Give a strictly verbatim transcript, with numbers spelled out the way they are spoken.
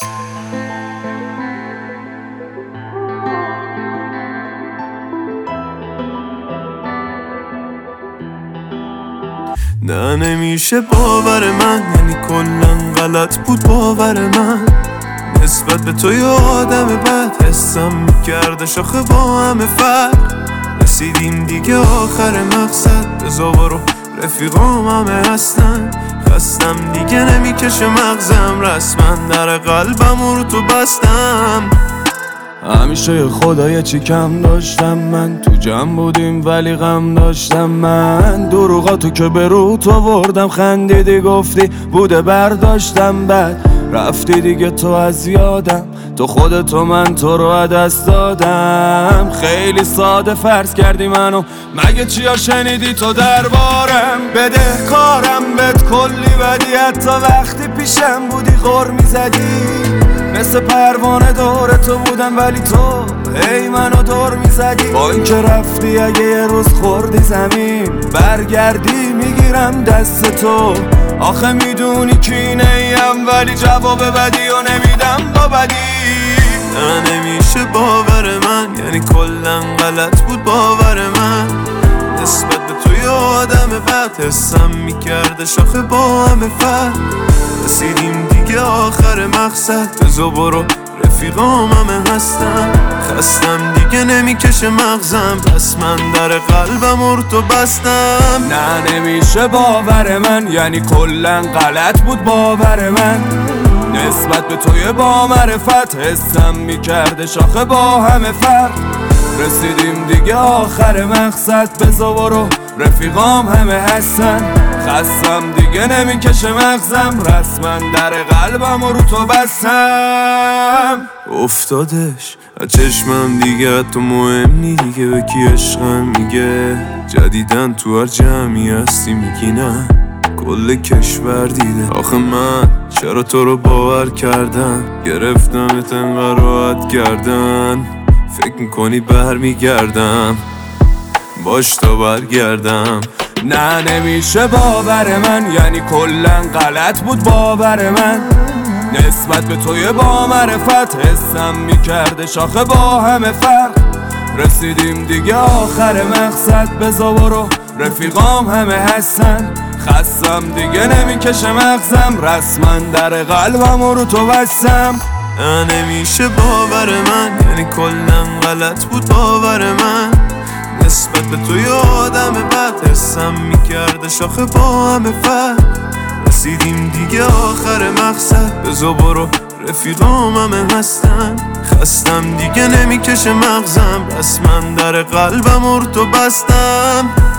نه نمیشه باور من، یعنی کلن غلط بود باور من نسبت به تو. یه آدم بد حسم میکرده شاخه با همه فرق. رسیدیم دیگه آخر مقصد، بزا برو رفیقام همه هستن. خستم دیگه نمیکشه مغزم، رسما در قلبم رو تو بستم. همیشه خدای چی کم داشتم من، تو جمع بودیم ولی غم داشتم من. دروغاتو که به روت آوردم، خندیدی گفتی بوده برداشتم، بعد رفتی دیگه تو از یادم. تو خودتو من تو رو دست دادم. خیلی ساده فرض کردی منو، مگه چیا شنیدی تو دربارم؟ بده کارم بهت کلی بدی، حتی وقتی پیشم بودی غر میزدی. مثل پروانه دور تو بودم ولی تو هی منو دور میزدی. با این که رفتی اگه یه روز خوردی زمین، برگردی میگیرم دست تو. آخه میدونی کینه ایم ولی جواب بدی و نمیدم با بدی. نه نمیشه باور من، یعنی کلن غلط بود باور من نسبت به تو. یه آدم بد حسم میکرده شاخه با همه فرق. رسیدیم دیگه آخر مقصد، بزا برو رفیقام همه هستن. خستم دیگه نمیکشه مغزم، پس من در قلبم رو تو بستم. نه نمیشه باور من، یعنی کلن غلط بود باور من نسبت به توی با معرفت. حسم میکرده شاخه با همه فرق. رسیدیم دیگه آخر مقصد، بزا برو رفیقام همه هستن. خستم دیگه نمیکشه مغزم، رسما در قلبم رو تو بستم. افتادش از چشمم دیگه، تو مهم نی دیگه به کی عشقم میگه. جدیدن تو هر جمعی هستی میگی نه، کل کشور دیده. آخه من چرا تو رو باور کردم، گرفتمت انقدر راحت کردن. فکر میکنی برمیگردم، باش تا برگردم. نه نمیشه باور من، یعنی کلن غلط بود باور من نسبت به توی با معرفت. حسم میکرده شاخه با همه فرق. رسیدیم دیگه آخر مقصد، بزا برو رفیقام همه هستن. خستم دیگه نمیکشه مغزم، رسما در قلبم رو تو بستم. نه نمیشه باور من، یعنی کلن غلط بود باور من نسبت به تو. یه آدم بد حسم میکرده شاخه با همه فرق. رسیدیم دیگه آخر مقصد، بزا برو رفیقام همه هستن. خستم دیگه نمیکشه مغزم، رسما در قلبم رو تو بستم.